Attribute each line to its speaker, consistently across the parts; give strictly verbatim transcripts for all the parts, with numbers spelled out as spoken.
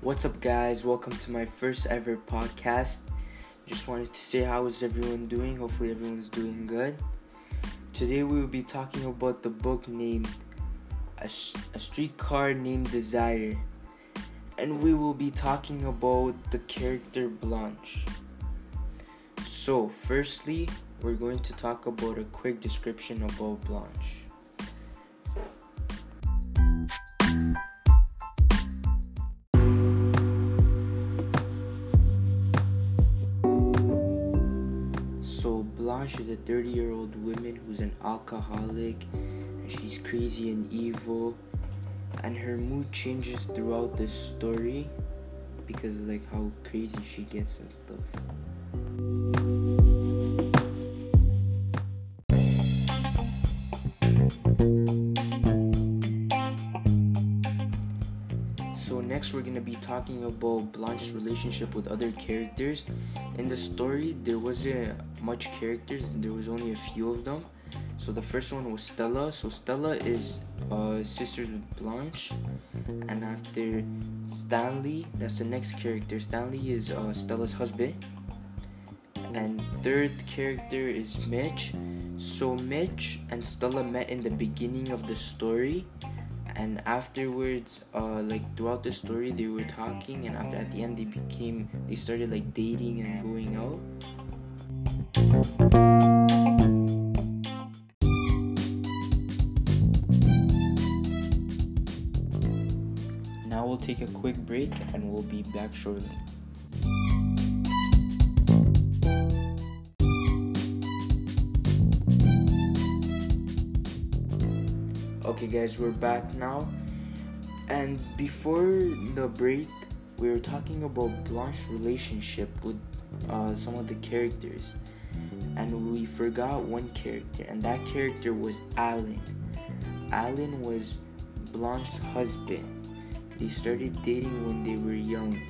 Speaker 1: What's up, guys? Welcome to my first ever podcast. Just wanted to say, how is everyone doing? Hopefully everyone's doing good. Today we will be talking about the book named A, a Streetcar Named Desire. And we will be talking about the character Blanche. So, firstly, we're going to talk about a quick description about Blanche. So Blanche is a thirty-year-old woman who's an alcoholic, and she's crazy and evil, and her mood changes throughout the story because like how crazy she gets and stuff. So next we're gonna be talking about Blanche's relationship with other characters. In the story, there wasn't much characters, there was only a few of them. So the first one was Stella. So Stella is uh, sisters with Blanche. And after Stanley, that's the next character. Stanley is uh, Stella's husband. And third character is Mitch. So Mitch and Stella met in the beginning of the story. And afterwards, uh, like throughout the story, they were talking, and after at the end, they became, they started like dating and going out. Now we'll take a quick break, and we'll be back shortly. Okay guys, we're back now, and before the break we were talking about Blanche's relationship with uh, some of the characters, and we forgot one character, and that character was Alan. Alan was Blanche's husband. They started dating when they were young.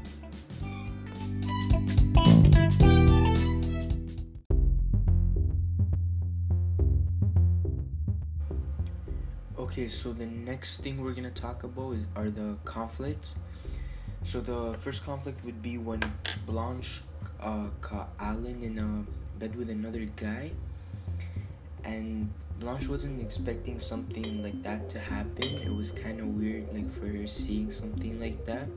Speaker 1: Okay, so the next thing we're gonna talk about is are the conflicts. So the first conflict would be when Blanche uh, caught Alan in a bed with another guy, and Blanche wasn't expecting something like that to happen. It was kind of weird, like for her seeing something like that.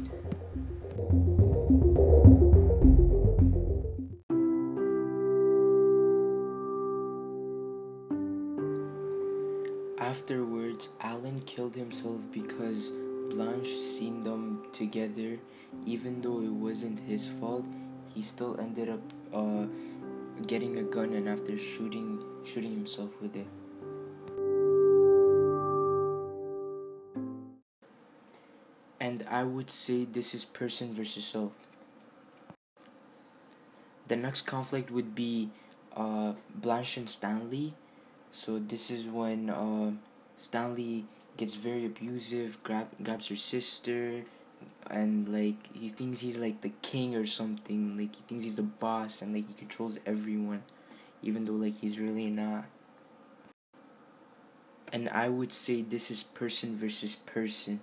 Speaker 1: Afterwards, Alan killed himself because Blanche seen them together. Even though it wasn't his fault, he still ended up uh, getting a gun and after shooting shooting himself with it. And I would say this is person versus self. The next conflict would be uh, Blanche and Stanley. So this is when uh, Stanley gets very abusive, grab, grabs her sister, and like he thinks he's like the king or something. Like he thinks he's the boss and like he controls everyone, even though like he's really not. And I would say this is person versus person.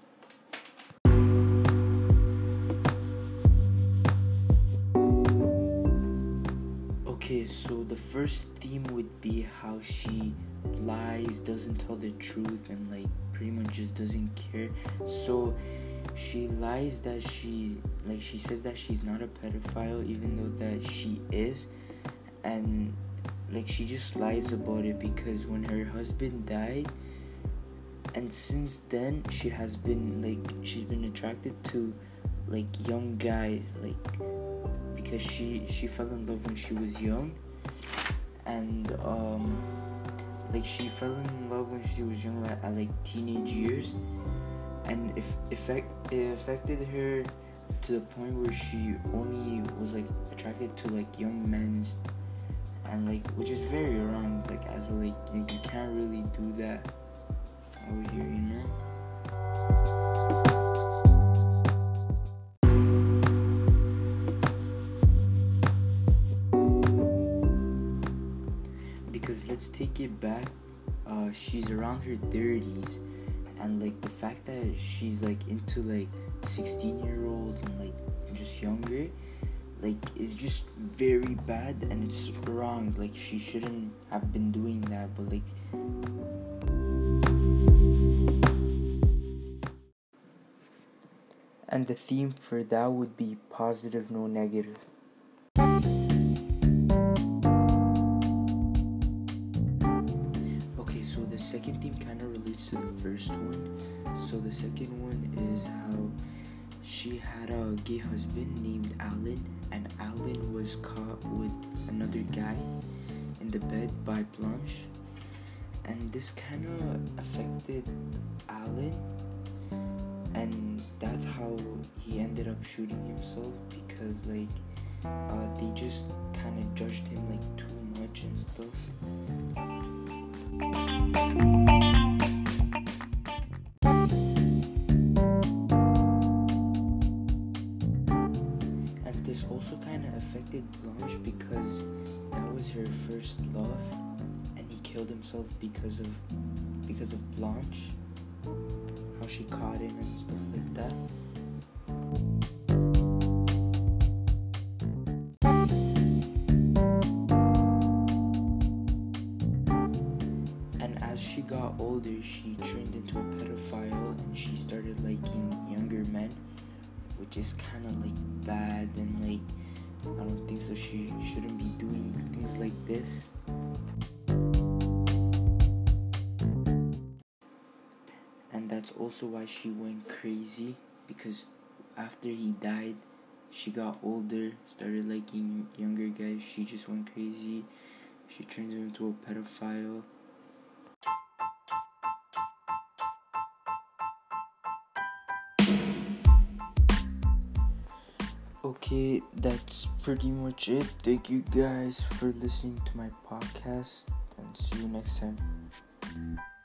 Speaker 1: Okay, so the first theme would be how she lies, doesn't tell the truth, and like pretty much just doesn't care. So she lies that she like she says that she's not a pedophile, even though that she is, and like she just lies about it because when her husband died, and since then she has been like she's been attracted to like young guys, like because she she fell in love when she was young, and um like she fell in love when she was young at, at like teenage years, and if effect it affected her to the point where she only was like attracted to like young men's, and like which is very wrong, like as well, like you, you can't really do that over here, you know. Because let's take it back, uh, she's around her thirties, And like the fact that she's like into like sixteen year olds and like just younger, like is just very bad, and it's wrong. Like she shouldn't have been doing that. But like and the theme for that would be positive, no negative. Okay, so the second theme kind of relates to the first one. So the second one is how she had a gay husband named Alan, and Alan was caught with another guy in the bed by Blanche, and this kind of affected Alan, and that's how he ended up shooting himself, because like uh, they just kind of judged him like too much and stuff. And this also kind of affected Blanche, because that was her first love, and he killed himself because of because of Blanche, how she caught him and stuff like that. And as she got older, she turned into a pedophile, and she started liking younger men, which is kind of like bad, and like I don't think so. She shouldn't be doing things like this. And that's also why she went crazy, because after he died, she got older, started liking younger guys. She just went crazy. She turned into a pedophile. Okay, that's pretty much it. Thank you guys for listening to my podcast, and see you next time.